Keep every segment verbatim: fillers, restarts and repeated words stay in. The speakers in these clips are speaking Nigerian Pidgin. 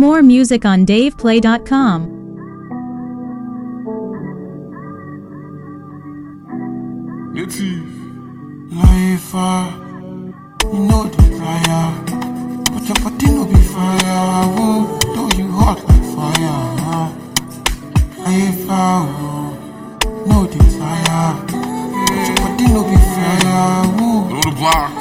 More music on dave play dot com. Native life, uh, you know the fire, but your body no be fire. Oh, though you hot like fire. Life, uh, no desire, but your body no be fire. Oh, no the block.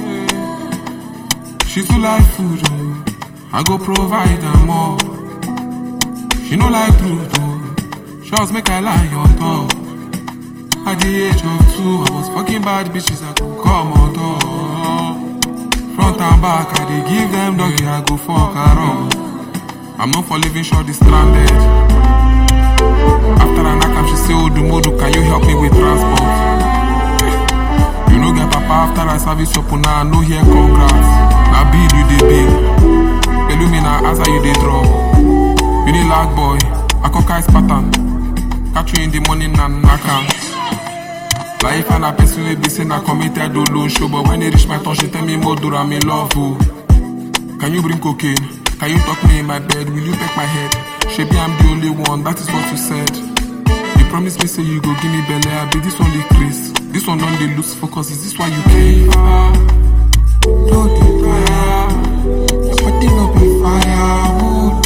She too like food, oh. I go provide her more. She no like truth, oh. Shows make I lie on top. At the age of two, I was fucking bad bitches, I could come on door. Front and back, I dey give them doggy, I go fuck around. I'm not for living short, this stranded. After I knock am, she say, oh, do modu, can you help me with transport? You know get papa after I service up, now I know here congrats. Now bill you dey bill. Illumina, as you dey drop. You need lag boy, I cock ice pattern. Catch you in the morning and knock am. Life and a person will be saying I committed to loan show, but when they reach my turn, she tell me more do I me love you. Can you bring cocaine? Can you talk me in my bed? Will you peck my head? Shebi I'm the only one, that is what you said. You promised me say you go give me belly, I be this one the Chris. This one don't they lose focus, is this why you came? Don't be fire, your body no be firewood.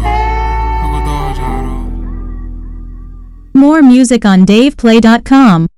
More music on dave play dot com.